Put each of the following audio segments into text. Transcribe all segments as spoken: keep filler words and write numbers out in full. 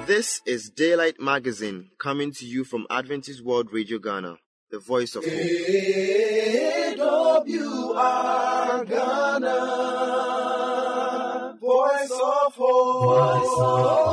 This is Daylight Magazine, coming to you from Adventist World Radio Ghana, the voice of hope. A W R Ghana, voice of hope. Voice of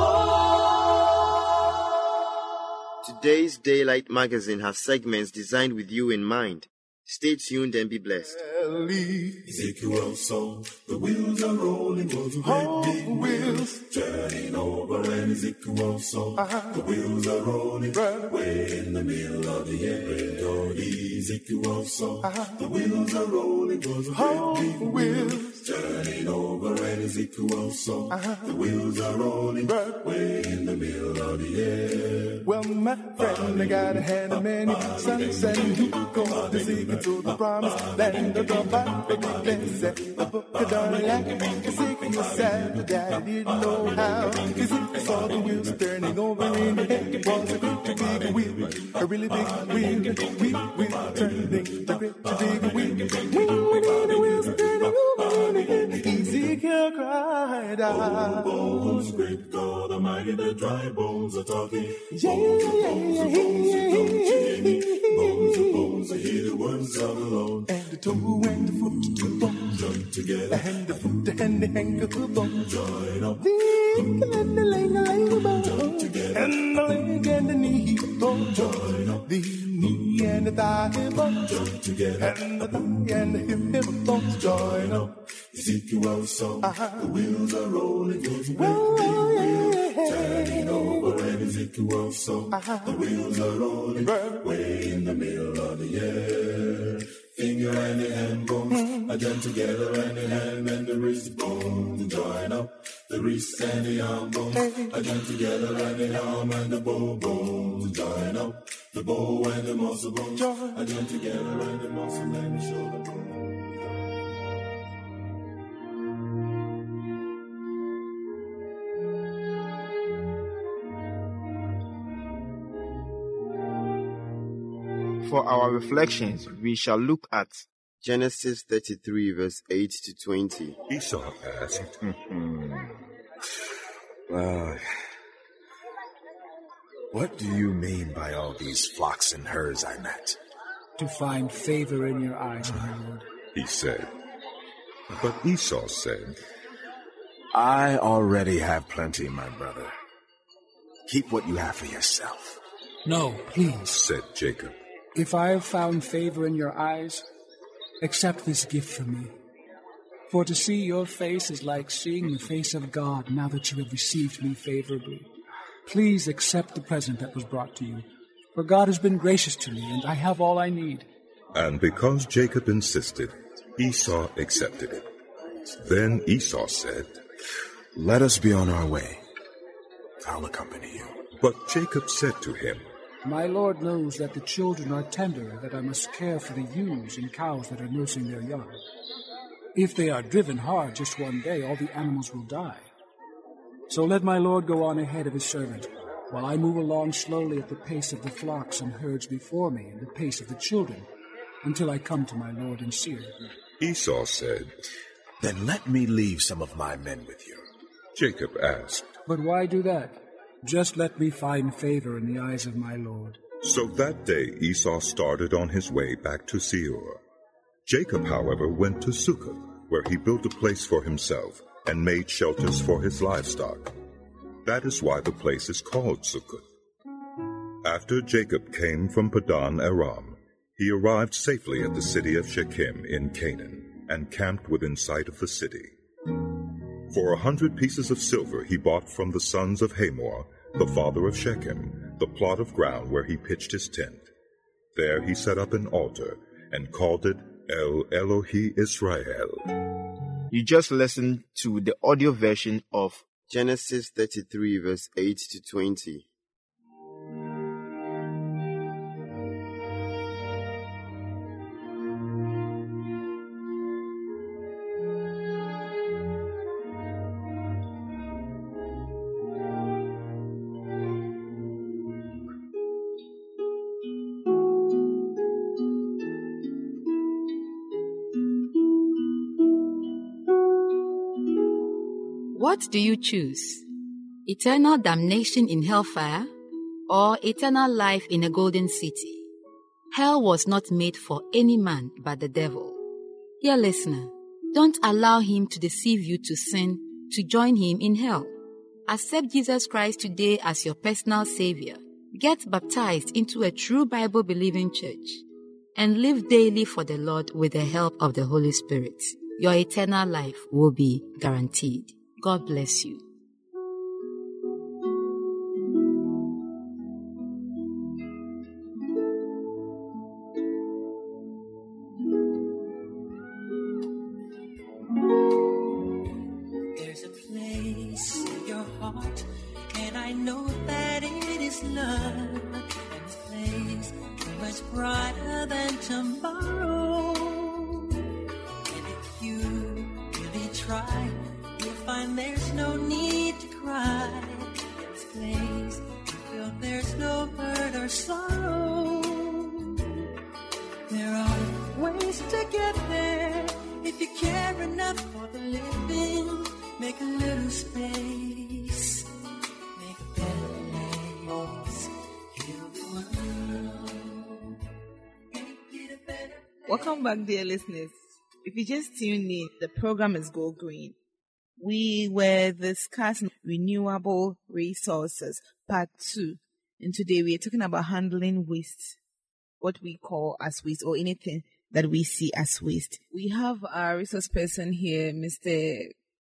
hope. Today's Daylight Magazine has segments designed with you in mind. Stay tuned and be blessed. Ezekiel song, the wheels are rolling, goes great big wheels turning over, and Ezekiel song, uh-huh. The wheels are rolling, right. Way in the middle of the air, go Ezekiel song, uh-huh. The wheels are rolling, goes great big wheels turning over, and Ezekiel song, uh-huh. The wheels are rolling, right. Way in the middle of the air. Well, my friend, I got a hand of many sons, and you go to see to the promised land of the Bible, the book of Darling, Ezekiel said that he didn't know how. Ezekiel saw the wheels turning over in the head. It was a great big wheel, a really big wheel, wheel, wheel turning, a great big wheel, wheel, the wheels turning over in the head. Ezekiel cried out, oh, bones, great God Almighty, the dry bones are talking. Yeah, yeah, yeah, yeah. Bones of bones, I hear the words of the Lord. And the toe and the foot, the bone join together. And the foot and the ankle, the bone join up. The ankle and the leg, the leg, the bone join together. And the leg and the knee, bone join up. The knee and the thigh, bone join together. And the thigh and the hip, hip bones join up. Ezekiel song, uh-huh. The wheels are rolling, goes a oh, big yeah, wheel turning over, and Ezekiel song, uh-huh. The wheels are rolling, right. Way in the middle of the air. Finger and the hand bones mm-hmm. are joined together, and the hand and the wrist bones join up. The wrist and the arm bones hey. Are joined together, and the arm and the bow bones join up. The bow and the muscle bones join. Are joined together, and the muscle and the shoulder bones. For our reflections, we shall look at Genesis thirty-three, verse eight to twenty. Esau asked, uh, what do you mean by all these flocks and herds I met? To find favor in your eyes, my lord, he said. But Esau said, I already have plenty, my brother. Keep what you have for yourself. No, please, said Jacob. If I have found favor in your eyes, accept this gift from me. For to see your face is like seeing the face of God now that you have received me favorably. Please accept the present that was brought to you, for God has been gracious to me, and I have all I need. And because Jacob insisted, Esau accepted it. Then Esau said, let us be on our way. I'll accompany you. But Jacob said to him, my Lord knows that the children are tender, that I must care for the ewes and cows that are nursing their young. If they are driven hard just one day, all the animals will die. So let my Lord go on ahead of his servant, while I move along slowly at the pace of the flocks and herds before me and the pace of the children, until I come to my Lord in Seir. Esau said, then let me leave some of my men with you. Jacob asked, but why do that? Just let me find favor in the eyes of my Lord. So that day Esau started on his way back to Seir. Jacob, however, went to Succoth, where he built a place for himself and made shelters for his livestock. That is why the place is called Succoth. After Jacob came from Padan Aram, he arrived safely at the city of Shechem in Canaan and camped within sight of the city. For a hundred pieces of silver he bought from the sons of Hamor, the father of Shechem, the plot of ground where he pitched his tent. There he set up an altar and called it El Elohi Israel. You just listened to the audio version of Genesis thirty-three, verse eight to twenty. What do you choose? eternal damnation in hellfire, or eternal life in a golden city. Hell was not made for any man but the devil. Dear listener, don't allow him to deceive you to sin, to join him in hell. Accept Jesus Christ today as your personal Savior. Get baptized into a true Bible-believing church and live daily for the Lord with the help of the Holy Spirit. Your eternal life will be guaranteed. God bless you. There's a place in your heart, and I know that it is love, and this place much brighter than tomorrow. And if you really try, you'll find there's no need to cry. In this place, you feel there's no hurt or sorrow. There are ways to get there if you care enough for the living. Make a little space, make a better place. Heal the world, make it a better place. Welcome back, dear listeners. If you just tuned in, the program is Go Green. We were discussing renewable resources, part two. And today we are talking about handling waste, what we call as waste, or anything that we see as waste. We have our resource person here, Mister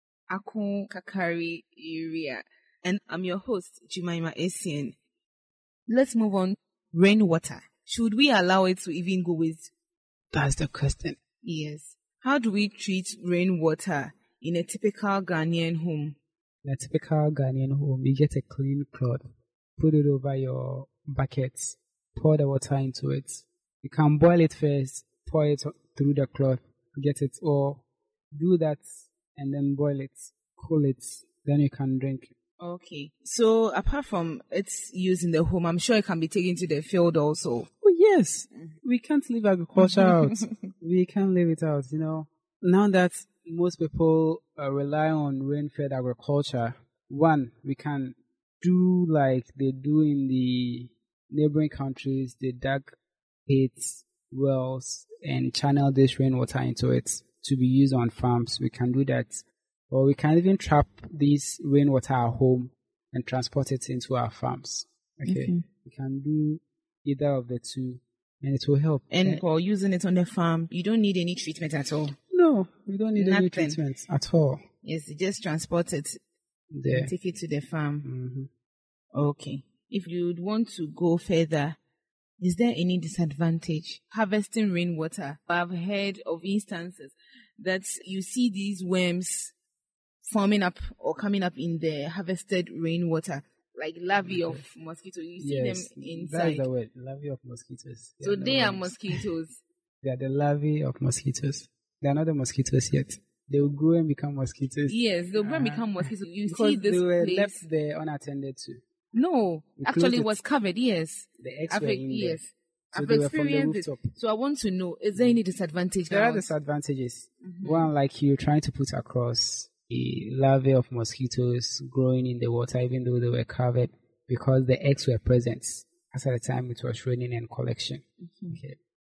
Akun Kakari Iria, and I'm your host, Jemima Essien. Let's move on. Rainwater. Should we allow it to even go waste? That's the question. Yes. How do we treat rainwater in a typical Ghanaian home? In a typical Ghanaian home, you get a clean cloth, put it over your buckets, pour the water into it. You can boil it first, pour it through the cloth, get it, or do that and then boil it, cool it, then you can drink. Okay. So apart from its use in the home, I'm sure it can be taken to the field also. Oh, yes. We can't leave agriculture out. We can't leave it out, you know. Now that most people uh, rely on rain-fed agriculture, one, we can do like they do in the neighboring countries. They dug pits, wells, and channel this rainwater into it to be used on farms. We can do that. Or we can even trap this rainwater at home and transport it into our farms. Okay. Mm-hmm. We can do either of the two, and it will help. And uh, for using it on the farm, you don't need any treatment at all. No, we don't need Nothing. any treatment at all. Yes, you just transport it there. And take it to the farm. Mm-hmm. Okay. If you'd want to go further, is there any disadvantage harvesting rainwater? I've heard of instances that you see these worms forming up or coming up in the harvested rainwater, like larvae okay. of mosquitoes. You see yes, them inside. That's the word, larvae of mosquitoes. They so are they worms. are mosquitoes. They are the larvae of mosquitoes. They are not the mosquitoes yet. They will grow and become mosquitoes. Yes, they'll grow uh, and become mosquitoes. You because see this they were place. left there unattended to. No, we actually it was covered, yes. The eggs I've, were in yes. there. So I've they experienced it. So I want to know, is there any disadvantage? There now? are disadvantages. Mm-hmm. One, like you're trying to put across a larvae of mosquitoes growing in the water, even though they were covered, because the eggs were present as at the time it was raining and collection. Mm-hmm. Okay,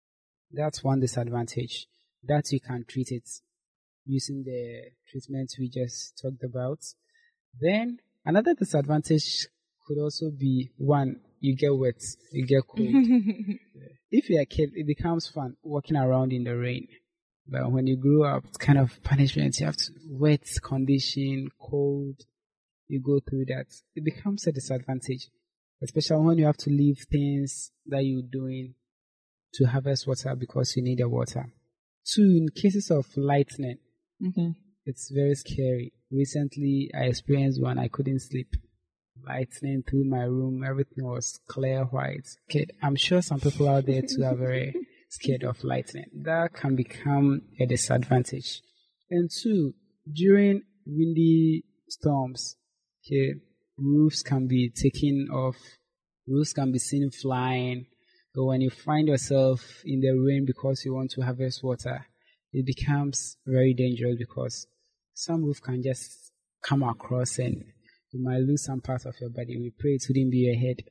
that's one disadvantage. That you can treat it using the treatment we just talked about. Then another disadvantage could also be one, you get wet, you get cold. If you're a kid, it becomes fun walking around in the rain. But when you grow up, it's kind of punishment. You have to wet condition, cold. You go through that. It becomes a disadvantage, especially when you have to leave things that you're doing to harvest water because you need the water. Two, in cases of lightning, mm-hmm. it's very scary. Recently, I experienced one. I couldn't sleep. Lightning through my room. Everything was clear white. Okay, I'm sure some people out there too are very scared of lightning. That can become a disadvantage. And two, during windy storms, okay, roofs can be taken off. Roofs can be seen flying. So when you find yourself in the rain because you want to harvest water, it becomes very dangerous because some roof can just come across and You might lose some part of your body. We pray it wouldn't be your head.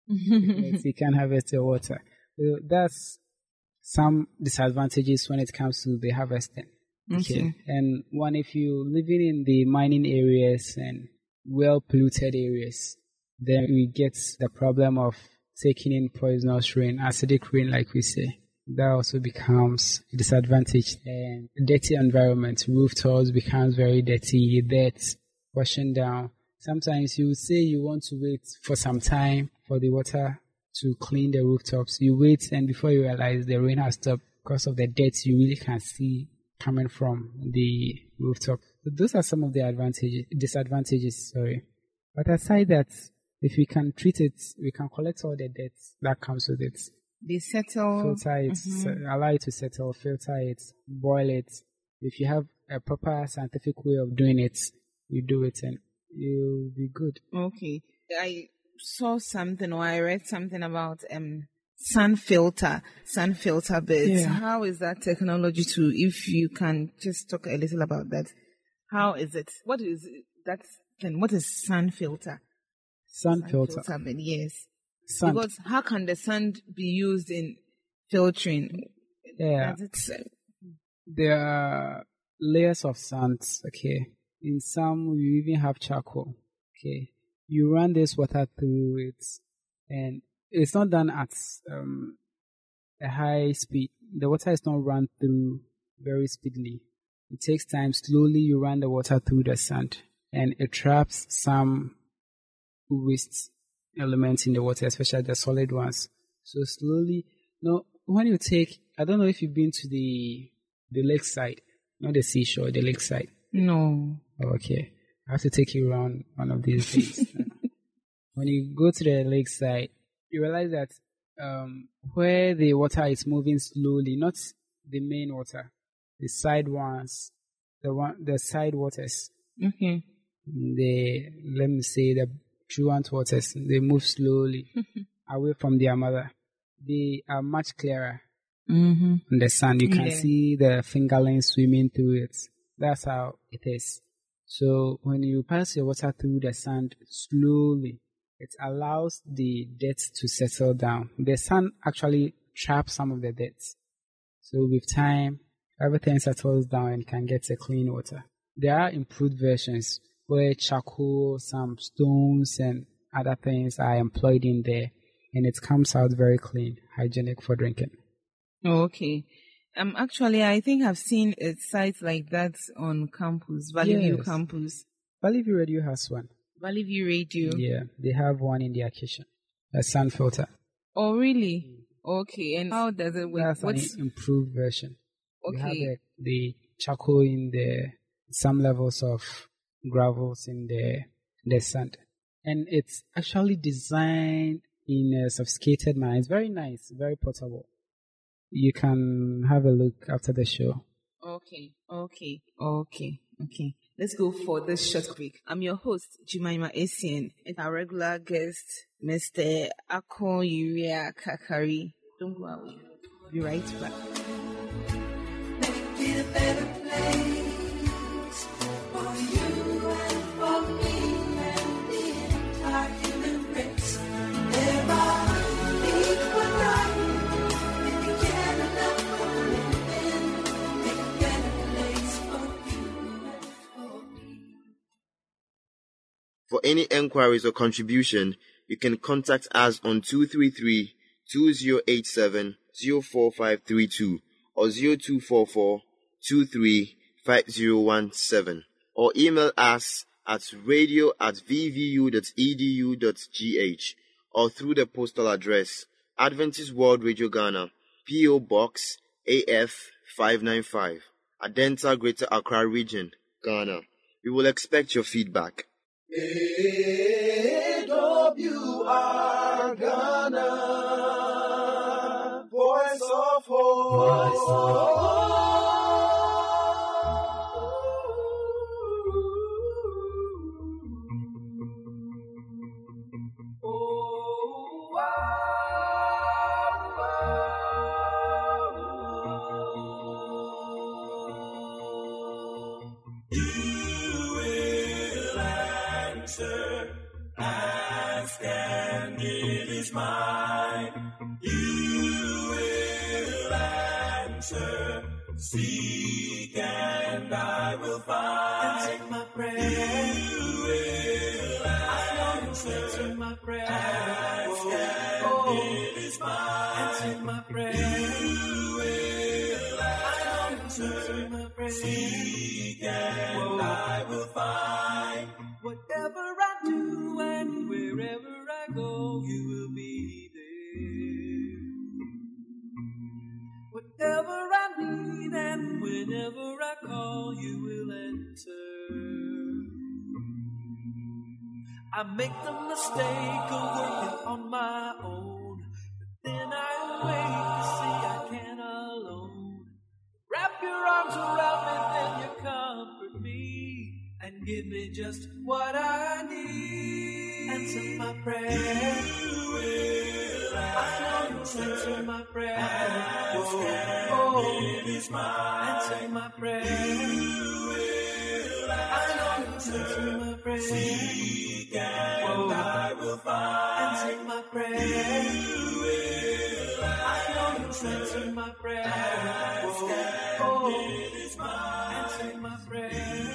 You can't harvest your water. So that's some disadvantages when it comes to the harvesting. Okay. okay. And one, if you're living in the mining areas and well polluted areas, then we get the problem of taking in poisonous rain, acidic rain, like we say. That also becomes a disadvantage. And dirty environment, rooftops becomes very dirty, dirt washing down. Sometimes you say you want to wait for some time for the water to clean the rooftops. You wait, and before you realize the rain has stopped because of the dirt you really can't see coming from the rooftop. So those are some of the advantages, disadvantages, sorry. But aside that, if we can treat it, we can collect all the dirt that comes with it. They settle. Filter it, mm-hmm. allow it to settle, filter it, boil it. If you have a proper scientific way of doing it, you do it and you'll be good. Okay. I saw something or I read something about um sun filter, sun filter beds. Yeah. How is that technology too? If you can just talk a little about that. How is it? What is that thing? What is sun filter? Sun, sun filter. filter bed, yes. Sun. Because how can the sand be used in filtering? Yeah. Does it, there are layers of sands, okay. In some, you even have charcoal, okay. You run this water through it, and it's not done at um, a high speed. The water is not run through very speedily. It takes time. Slowly, you run the water through the sand, and it traps some waste elements in the water, especially the solid ones. So slowly, now when you take, I don't know if you've been to the the lakeside, not the seashore, the lakeside. No. Okay, I have to take you around one of these days. When you go to the lakeside, you realize that um, where the water is moving slowly, not the main water, the side ones, the one, the side waters. Okay. The let me say the truant waters, they move slowly away from their mother. They are much clearer mm-hmm. in the sand. You can yeah. see the fingerlings swimming through it. That's how it is. So when you pass your water through the sand slowly, it allows the dirt to settle down. The sand actually traps some of the dirt. So with time, everything settles down and you can get a clean water. There are improved versions where charcoal, some stones, and other things are employed in there, and it comes out very clean, hygienic for drinking. Oh, okay. Um, actually, I think I've seen a site like that on campus, Valley View yes. campus. Valley View Radio has one. Valley View Radio? Yeah, they have one in their kitchen, a sun filter. Oh, really? Okay, and how does it work? That's What's... an improved version. Okay. We have the, the charcoal in the, some levels of gravels in the, the sand. And it's actually designed in a sophisticated manner. It's very nice, very portable. You can have a look after the show. Okay, okay, okay, okay. Let's go for this short break. I'm your host, Jemima Essien, and our regular guest, Mister Ako Uria Kakari. Don't go away. Be right back. Make it a better place for you and for me and the entire human race. There are equal rights if you care enough for living. Make a better place for you and for me. For any enquiries or contribution, you can contact us on two three three, two zero eight seven, zero four five three two or zero two four four, two three five zero one seven or email us at radio at v v u dot e d u dot g h or through the postal address Adventist World Radio Ghana, P O Box A F five nine five, Adenta, Greater Accra Region, Ghana. We will expect your feedback. A W R Ghana, Voice of Hope. Voice of Hope. You will answer. it is mine. You will answer. Seek and I will find. Answer my prayer. You will answer. Answer my prayer. Ask and oh, it is mine. Answer my prayer. You will answer. Answer my prayer. Seek and oh, I will find. Whatever I do and wherever I go, you will be there. Whatever I need and whenever I call, you will answer. I make the mistake of working on my own, but then I wait to see I can alone. Wrap your arms around me, then you comfort me and give me just what I need. Answer my prayer. You will I know you answer my prayer. Ask oh, it is mine. Answer my prayer. You will I know you answer my prayer. Seek and oh, I will find. Answer my prayer. You will I know you answer my prayer. Ask oh, it is mine. Answer my prayer.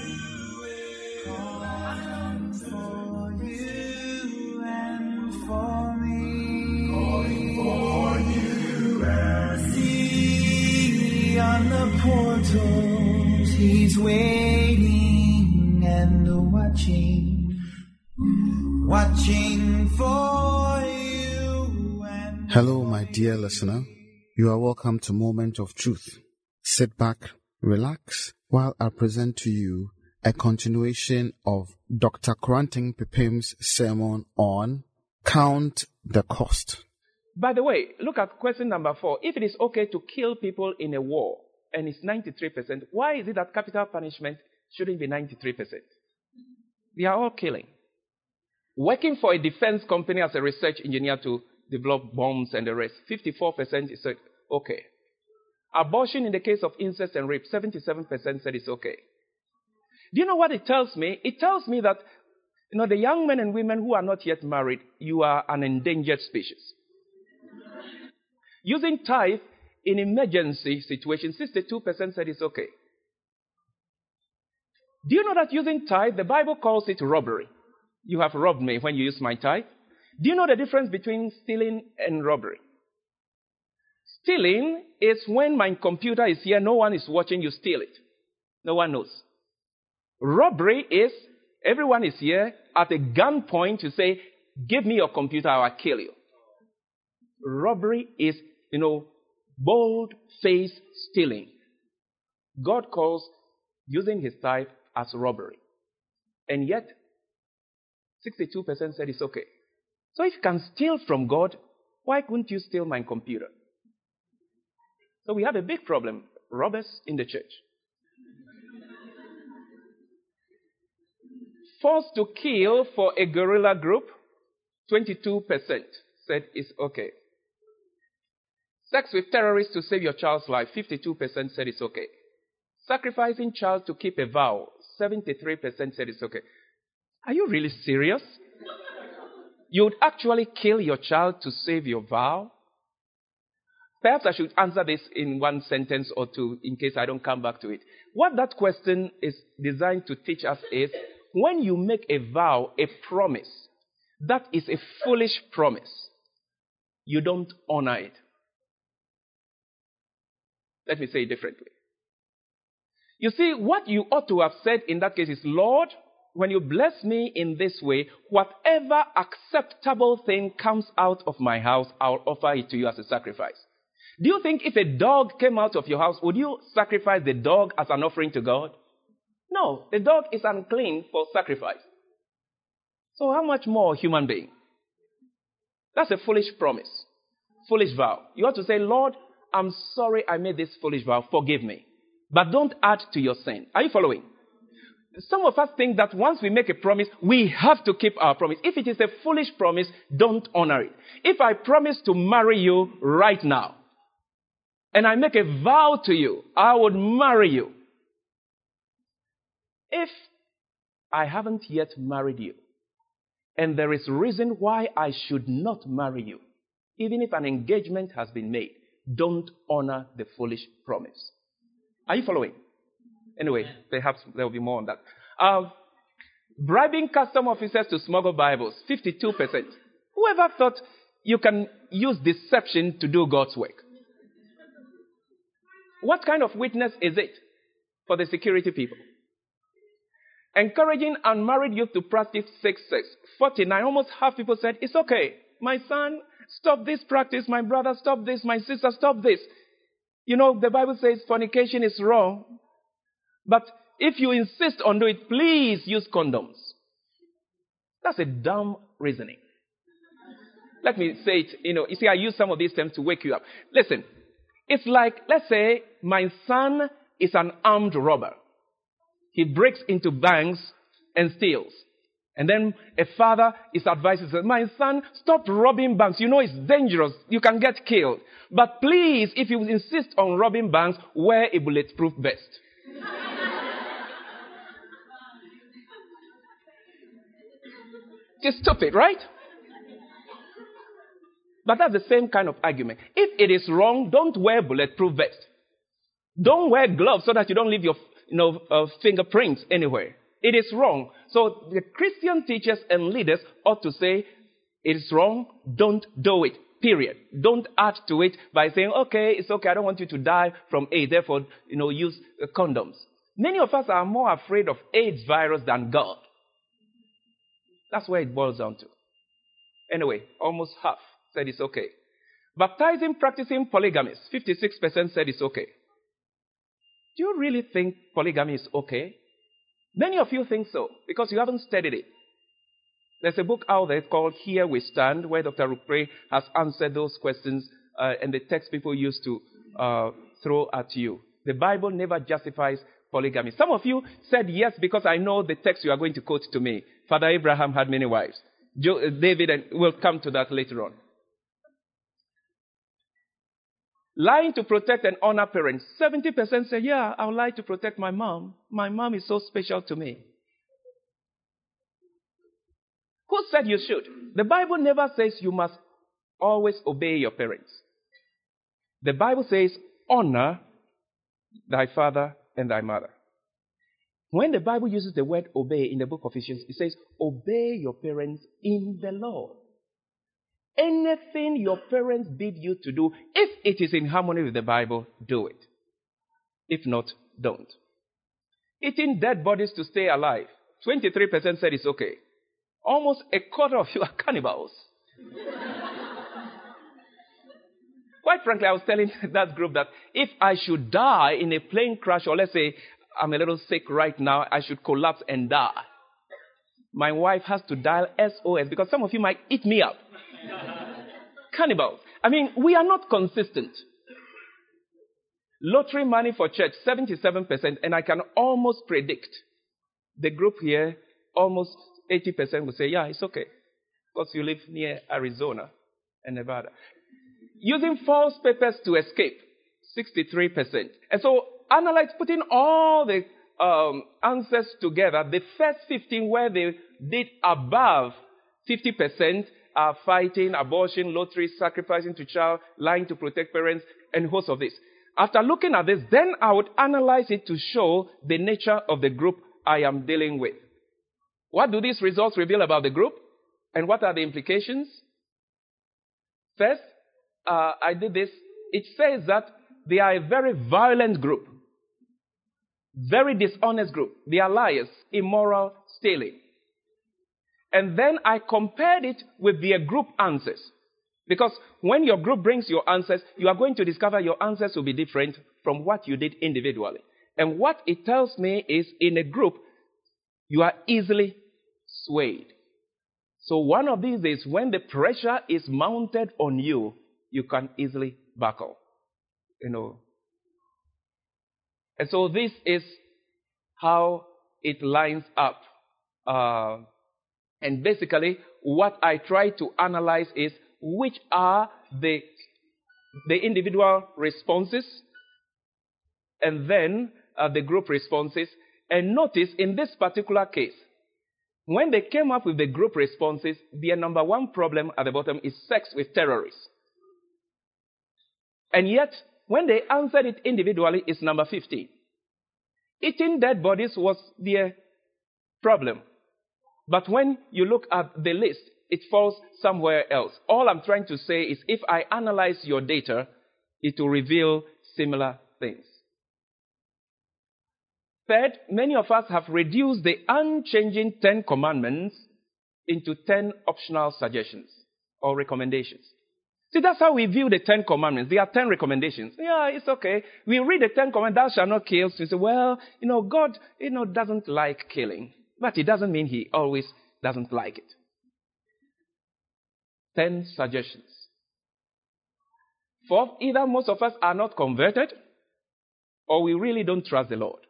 Calling for you and for me. Calling for you and see on the portals. He's waiting and watching, watching for you. And hello, my dear listener. You are welcome to Moment of Truth. Sit back, relax, while I present to you a continuation of Doctor Koranting Pepim's sermon on Count the Cost. By the way, look at question number four. If it is okay to kill people in a war, and it's ninety-three percent, why is it that capital punishment shouldn't be ninety-three percent? They are all killing. Working for a defense company as a research engineer to develop bombs and the rest, fifty-four percent is okay. Abortion in the case of incest and rape, seventy-seven percent said it's okay. Do you know what it tells me? It tells me that, you know, the young men and women who are not yet married, you are an endangered species. Using tithe in emergency situations, sixty-two percent said it's okay. Do you know that using tithe, the Bible calls it robbery? You have robbed me when you use my tithe. Do you know the difference between stealing and robbery? Stealing is when my computer is here, no one is watching, you steal it. No one knows. Robbery is everyone is here at a gunpoint to say, give me your computer or I'll kill you. Robbery is, you know, bold-faced stealing. God calls using his tithe as robbery. And yet, sixty-two percent said it's okay. So if you can steal from God, why couldn't you steal my computer? So we have a big problem, robbers in the church. Forced to kill for a guerrilla group, twenty-two percent said it's okay. Sex with terrorists to save your child's life, fifty-two percent said it's okay. Sacrificing child to keep a vow, seventy-three percent said it's okay. Are you really serious? You would actually kill your child to save your vow? Perhaps I should answer this in one sentence or two in case I don't come back to it. What that question is designed to teach us is, when you make a vow, a promise, that is a foolish promise. You don't honor it. Let me say it differently. You see, what you ought to have said in that case is, Lord, when you bless me in this way, whatever acceptable thing comes out of my house, I'll offer it to you as a sacrifice. Do you think if a dog came out of your house, would you sacrifice the dog as an offering to God? No, the dog is unclean for sacrifice. So how much more a human being? That's a foolish promise, foolish vow. You ought to say, Lord, I'm sorry I made this foolish vow, forgive me. But don't add to your sin. Are you following? Some of us think that once we make a promise, we have to keep our promise. If it is a foolish promise, don't honor it. If I promise to marry you right now, and I make a vow to you, I would marry you. If I haven't yet married you, and there is reason why I should not marry you, even if an engagement has been made, don't honor the foolish promise. Are you following? Anyway, perhaps there will be more on that. Uh, bribing custom officers to smuggle Bibles, fifty-two percent. Whoever thought you can use deception to do God's work? What kind of witness is it for the security people? Encouraging unmarried youth to practice safe sex, forty-nine, almost half people said, it's okay. My son, stop this practice. My brother, stop this. My sister, stop this. You know, the Bible says fornication is wrong. But if you insist on doing it, please use condoms. That's a dumb reasoning. Let me say it, you know, you see, I use some of these terms to wake you up. Listen, it's like, let's say my son is an armed robber. He breaks into banks and steals. And then a father is advising, says, my son, stop robbing banks. You know it's dangerous. You can get killed. But please, if you insist on robbing banks, wear a bulletproof vest. It's stupid, right? But that's the same kind of argument. If it is wrong, don't wear bulletproof vest. Don't wear gloves so that you don't leave your you know, uh, fingerprints anywhere. It is wrong. So the Christian teachers and leaders ought to say, it is wrong, don't do it, period. Don't add to it by saying, okay, it's okay, I don't want you to die from AIDS, therefore, you know, use uh, condoms. Many of us are more afraid of AIDS virus than God. That's where it boils down to. Anyway, almost half said it's okay. Baptizing, practicing polygamy, fifty-six percent said it's okay. Do you really think polygamy is okay? Many of you think so, because you haven't studied it. There's a book out there called Here We Stand, where Doctor Rupre has answered those questions uh, and the text people used to uh, throw at you. The Bible never justifies polygamy. Some of you said yes because I know the text you are going to quote to me. Father Abraham had many wives. Jo- David, and we'll come to that later on. Lying to protect and honor parents. seventy percent say, yeah, I'll lie to protect my mom. My mom is so special to me. Who said you should? The Bible never says you must always obey your parents. The Bible says, honor thy father and thy mother. When the Bible uses the word obey in the book of Ephesians, it says, obey your parents in the Lord. Anything your parents bid you to do, if it is in harmony with the Bible, do it. If not, don't. Eating dead bodies to stay alive. twenty-three percent said it's okay. Almost a quarter of you are cannibals. Quite frankly, I was telling that group that if I should die in a plane crash, or let's say I'm a little sick right now, I should collapse and die. My wife has to dial S O S because some of you might eat me up. Cannibals. I mean, we are not consistent. Lottery money for church, seventy-seven percent, and I can almost predict the group here, almost eighty percent will say, yeah, it's okay, because you live near Arizona and Nevada. Using false papers to escape, sixty-three percent. And so, analyze, putting all the um, answers together, the first fifteen where they did above fifty percent are fighting, abortion, lottery, sacrificing to child, lying to protect parents, and host of this. After looking at this, then I would analyze it to show the nature of the group I am dealing with. What do these results reveal about the group? And what are the implications? First, uh, I did this. It says that they are a very violent group. Very dishonest group. They are liars, immoral, stealing. And then I compared it with their group answers. Because when your group brings your answers, you are going to discover your answers will be different from what you did individually. And what it tells me is in a group, you are easily swayed. So one of these is when the pressure is mounted on you, you can easily buckle. You know. And so this is how it lines up. Uh, and basically, what I try to analyze is which are the, the individual responses and then uh, the group responses. And notice in this particular case, When they came up with the group responses, their number one problem at the bottom is sex with terrorists. And yet, when they answered it individually, it's number fifteen. Eating dead bodies was their problem. But when you look at the list, it falls somewhere else. All I'm trying to say is if I analyze your data, it will reveal similar things. Third, many of us have reduced the unchanging Ten Commandments into ten optional suggestions or recommendations. See, that's how we view the Ten Commandments. There are ten recommendations. Yeah, it's okay. We read the Ten Commandments, thou shalt not kill. So we say, well, you know, God, you know, doesn't like killing. But it doesn't mean he always doesn't like it. Ten suggestions. Fourth, either most of us are not converted or we really don't trust the Lord.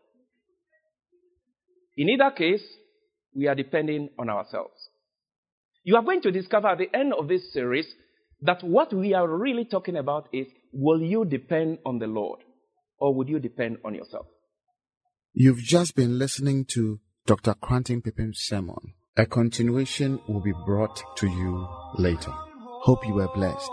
In either case, we are depending on ourselves. You are going to discover at the end of this series that what we are really talking about is, will you depend on the Lord or would you depend on yourself? You've just been listening to Doctor Quanting Pipim's sermon. A continuation will be brought to you later. Hope you were blessed.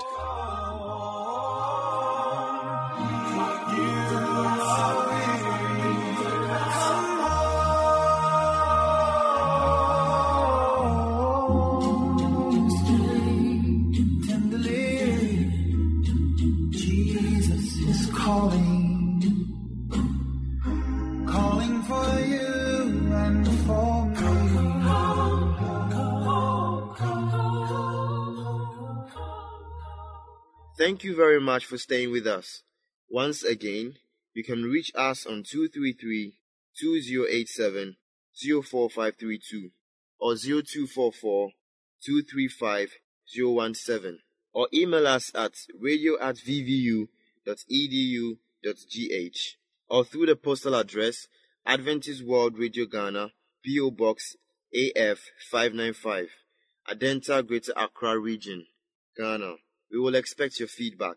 Thank you very much for staying with us. Once again, you can reach us on two three three, two zero eight seven, zero four five three two or zero two four four, two three five, zero one seven or email us at radio at v v u dot e d u dot g h or through the postal address Adventist World Radio Ghana, P O Box A F five nine five, Adenta, Greater Accra Region, Ghana. We will expect your feedback.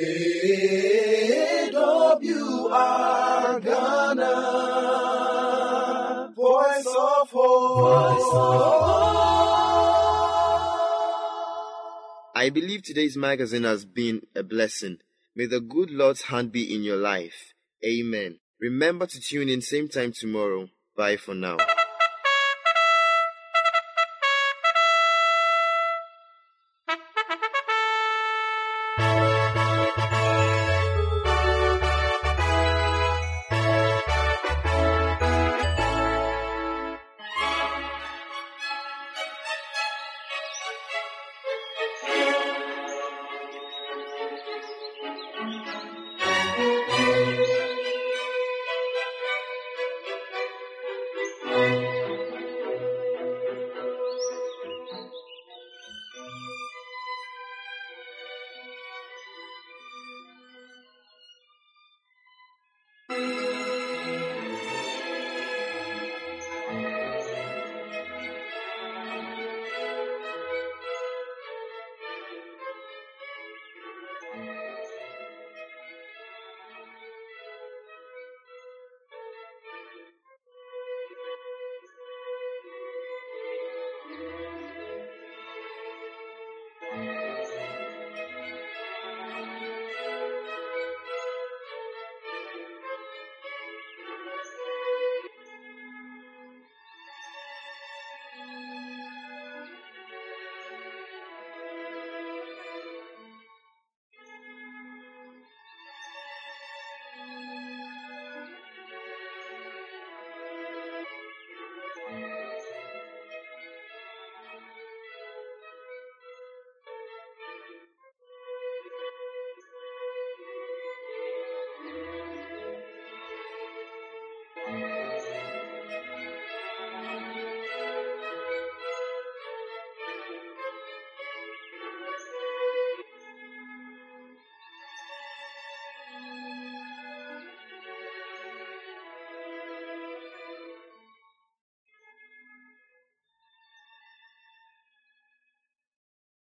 A W R Ghana, Voice of Hope. I believe today's magazine has been a blessing. May the good Lord's hand be in your life. Amen. Remember to tune in same time tomorrow. Bye for now.